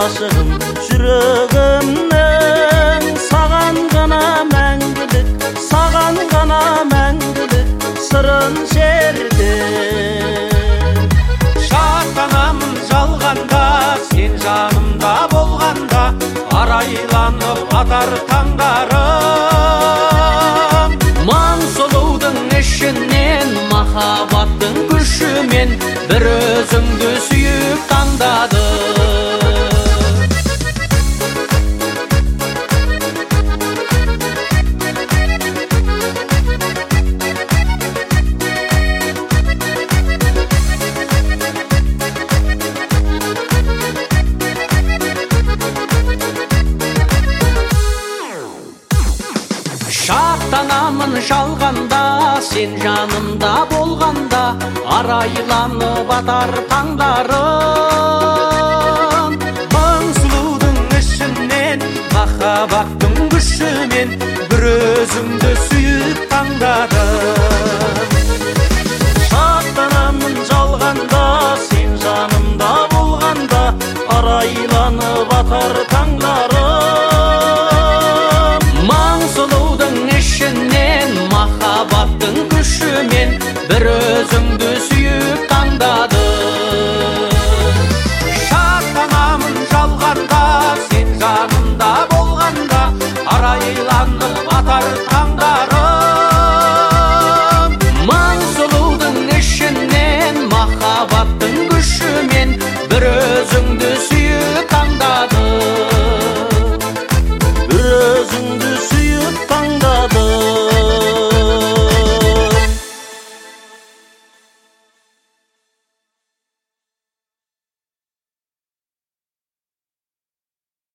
ғашығым жүрегімнің, саған ғана мәңгілік сырын шердім. Шаттанамын жалғанда, сен жанымда болғанда, арайланып атар таңдарым. Мансұлудың ішінен, махаббаттың күшімен, бір өзіңді сүйіп таңдадым. Шаттанамын жалғанда, сен жанымда болғанда, арайланып атар таңдарым. Мың сұлудың ішінен, махаббаттың күшімен, бір өзіңді сүйіп таңдадым. Шаттанамын жалғанда, сен жанымда болғанда, арайланып атар таңдарым. Маңсұлудың ішінен, махаббаттың күшімен, бір өзіңді сүйіп таңдадым. Шаттанамын жалғанда, сен жанымда болғанда, арайланып атар таңдарым.